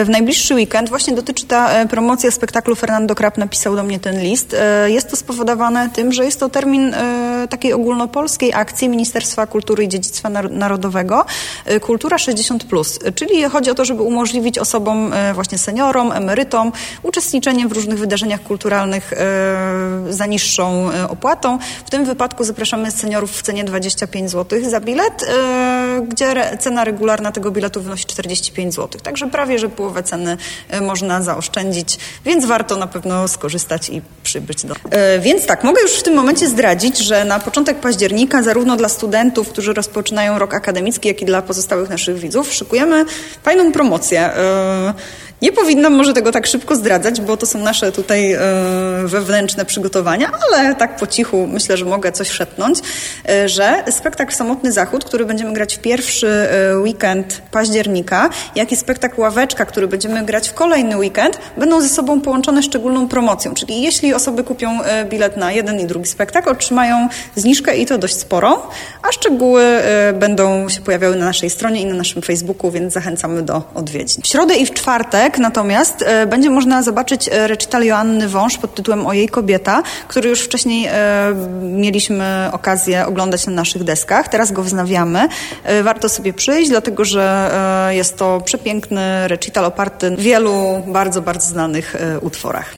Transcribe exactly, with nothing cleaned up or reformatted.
w najbliższy weekend. Właśnie dotyczy ta promocja spektaklu Fernando Krapp napisał do mnie ten list. Jest to spowodowane tym, że jest to termin takiej ogólnopolskiej akcji Ministerstwa Kultury i Dziedzictwa Narodowego Kultura sześćdziesiąt plus, czyli chodzi o to, żeby umożliwić osobom, właśnie seniorom, emerytom, uczestniczenie w różnych wydarzeniach kulturalnych za niższą opłatą. W tym wypadku zapraszamy seniorów w cenie dwadzieścia pięć złotych za bilet, gdzie cena regularna tego biletu wynosi czterdzieści pięć złotych. Także prawie, że połowę ceny można zaoszczędzić, więc warto na pewno skorzystać i przybyć do... Więc tak, mogę już w tym momencie zdradzić, że na początek października zarówno dla studentów, którzy rozpoczynają rok akademicki, jak i dla pozostałych naszych widzów szykujemy fajną promocję. Nie powinnam może tego tak szybko zdradzać, bo to są nasze tutaj e, wewnętrzne przygotowania, ale tak po cichu myślę, że mogę coś szepnąć, e, że spektakl Samotny Zachód, który będziemy grać w pierwszy e, weekend października, jak i spektakl Ławeczka, który będziemy grać w kolejny weekend, będą ze sobą połączone szczególną promocją. Czyli jeśli osoby kupią e, bilet na jeden i drugi spektakl, otrzymają zniżkę i to dość sporą, a szczegóły e, będą się pojawiały na naszej stronie i na naszym Facebooku, więc zachęcamy do odwiedzin. W środę i w czwartek natomiast e, będzie można zobaczyć recital Joanny Wąż pod tytułem O jej kobieta, który już wcześniej e, mieliśmy okazję oglądać na naszych deskach. Teraz go wznawiamy. E, warto sobie przyjść, dlatego że e, jest to przepiękny recital oparty na wielu bardzo, bardzo znanych e, utworach.